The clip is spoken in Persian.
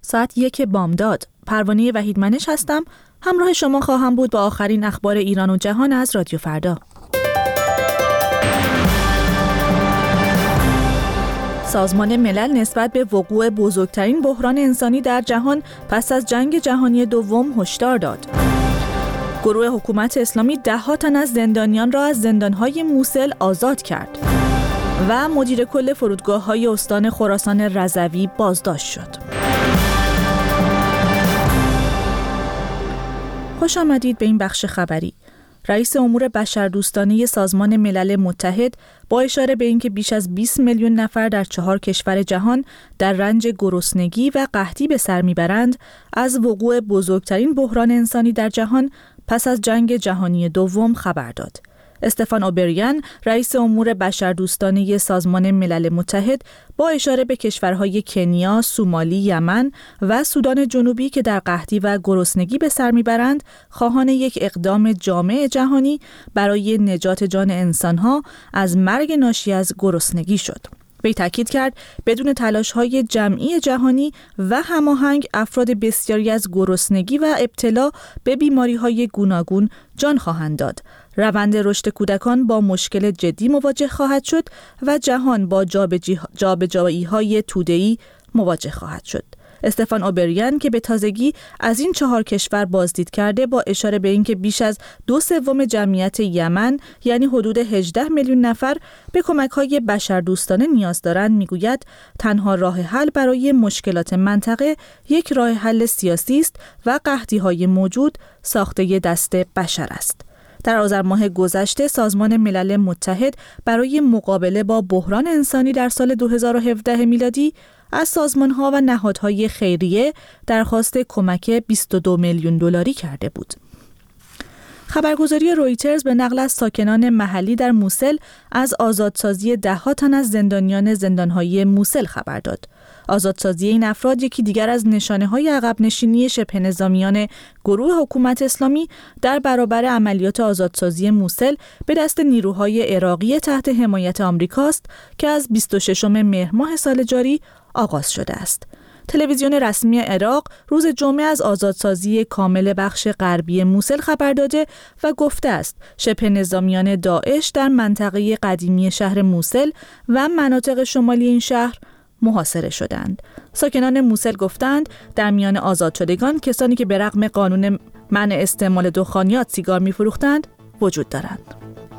ساعت 1 بامداد. پروانه وحیدمنش هستم. همراه شما خواهم بود با آخرین اخبار ایران و جهان از رادیو فردا. سازمان ملل نسبت به وقوع بزرگترین بحران انسانی در جهان پس از جنگ جهانی دوم هشدار داد. گروه حکومت اسلامی 10 تن از زندانیان را از زندان‌های موصل آزاد کرد و مدیر کل فرودگاه‌های استان خراسان رضوی بازداشت شد. خوش آمدید به این بخش خبری. رئیس امور بشردوستانه سازمان ملل متحد با اشاره به اینکه بیش از 20 میلیون نفر در 4 کشور جهان در رنج گرسنگی و قحطی به سر میبرند، از وقوع بزرگترین بحران انسانی در جهان پس از جنگ جهانی دوم خبر داد. استفان اوبریان، رئیس امور بشردوستانه سازمان ملل متحد، با اشاره به کشورهای کنیا، سومالی، یمن و سودان جنوبی که در قحطی و گرسنگی به سر میبرند، خواهان یک اقدام جامع جهانی برای نجات جان انسانها از مرگ ناشی از گرسنگی شد. وی تاکید کرد بدون تلاش‌های جمعی جهانی و هماهنگ افراد بسیاری از گرسنگی و ابتلا به بیماری‌های گوناگون جان خواهند داد. روند رشد کودکان با مشکل جدی مواجه خواهد شد و جهان با جابجایی‌های توده‌ای مواجه خواهد شد. استفان اوبریان که به تازگی از این 4 کشور بازدید کرده، با اشاره به اینکه بیش از 2/3 جمعیت یمن یعنی حدود 18 میلیون نفر به کمک‌های بشردوستانه نیاز دارند، میگوید تنها راه حل برای مشکلات منطقه یک راه حل سیاسی است و قحطی‌های موجود ساخته دست بشر است. در آذر ماه گذشته سازمان ملل متحد برای مقابله با بحران انسانی در سال 2017 میلادی از سازمان‌ها و نهادهای خیریه درخواست کمک 22 میلیون دلاری کرده بود. خبرگزاری رویترز به نقل از ساکنان محلی در موصل از آزادسازی 10 تن از زندانیان زندان‌های موصل خبر داد. آزادسازی این افراد یکی دیگر از نشانه‌های عقب نشینی شبه نظامیان گروه حکومت اسلامی در برابر عملیات آزادسازی موصل به دست نیروهای عراقی تحت حمایت آمریکاست که از 26 مهر ماه سال جاری آغاز شده است. تلویزیون رسمی عراق روز جمعه از آزادسازی کامل بخش غربی موصل خبر داده و گفته است شبه نظامیان داعش در منطقه قدیمی شهر موصل و مناطق شمالی این شهر محاصره شدند. ساکنان موصل گفتند در میان آزاد شدگان کسانی که به رغم قانون منع استعمال دخانیات سیگار می‌فروختند وجود دارند.